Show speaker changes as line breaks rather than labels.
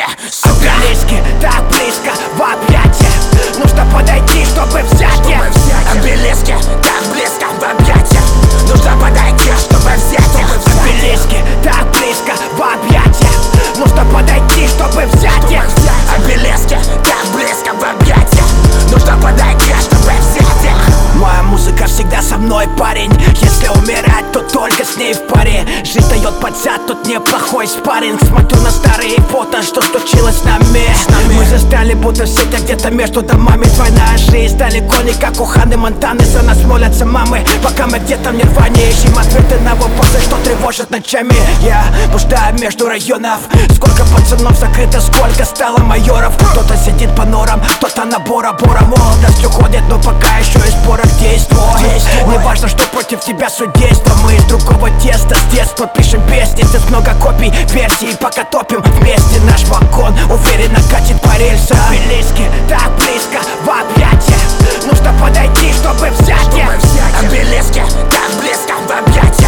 сука. Обелиски так близко в объятия, нужно подойти, чтобы взять их. Обелиски так близко в объятия, нужно подойти, чтобы взять их. Обелиски так близко в объятия, нужно подойти, чтобы взять их. Обелиски так близко в объятия, нужно подойти, чтобы взять их. Моя музыка всегда со мной, парень. Если умирать, то только с ней в паре. Жизнь дает подзад, тут неплохой спарринг. Смотрю на старые фото, что случилось с нами. Мы застряли будто в сетях где-то между домами. Твоя жизнь далеко не как у Ханны Монтаны. За нас молятся мамы, пока мы где-то в нирване. Ищем ответы на вопросы, что тревожит ночами. Я блуждаю между районов. Сколько пацанов закрыто, сколько стало майоров. Кто-то сидит по норам, кто-то на Бора-Бора. Молодость уходит, но пока еще из порок действует. Не важно, что против тебя судейство. Мы из другого теста, с детства пишем песни. Здесь много копий, версий, пока топим вместе. Наш вагон уверенно катит по рельсам. Обелиски так близко в объятия, нужно подойти, чтобы взять их. Обелиски так близко в объятия,